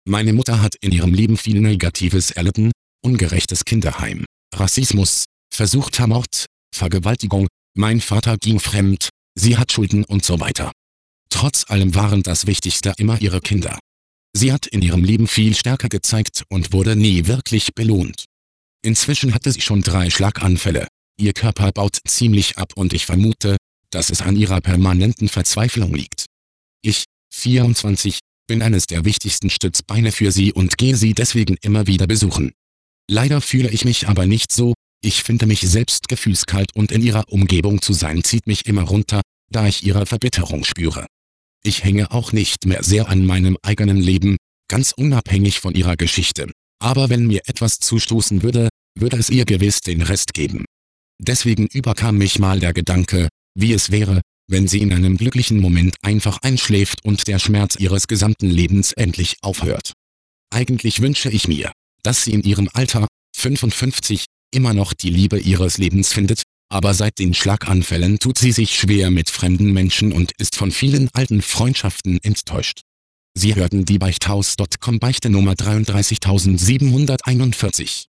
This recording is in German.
Meine Mutter hat in ihrem Leben viel Negatives erlitten, ungerechtes Kinderheim, Rassismus, versuchter Mord, Vergewaltigung, mein Vater ging fremd, sie hat Schulden und so weiter. Trotz allem waren das Wichtigste immer ihre Kinder. Sie hat in ihrem Leben viel Stärke gezeigt und wurde nie wirklich belohnt. Inzwischen hatte sie schon 3 Schlaganfälle, ihr Körper baut ziemlich ab und ich vermute, dass es an ihrer permanenten Verzweiflung liegt. Ich, 24, bin eines der wichtigsten Stützbeine für sie und gehe sie deswegen immer wieder besuchen. Leider fühle ich mich aber nicht so, ich finde mich selbst gefühlskalt und in ihrer Umgebung zu sein zieht mich immer runter, da ich ihre Verbitterung spüre. Ich hänge auch nicht mehr sehr an meinem eigenen Leben, ganz unabhängig von ihrer Geschichte. Aber wenn mir etwas zustoßen würde, würde es ihr gewiss den Rest geben. Deswegen überkam mich mal der Gedanke, wie es wäre, wenn sie in einem glücklichen Moment einfach einschläft und der Schmerz ihres gesamten Lebens endlich aufhört. Eigentlich wünsche ich mir, dass sie in ihrem Alter, 55, immer noch die Liebe ihres Lebens findet, aber seit den Schlaganfällen tut sie sich schwer mit fremden Menschen und ist von vielen alten Freundschaften enttäuscht. Sie hörten die Beichthaus.com Beichte Nummer 33741.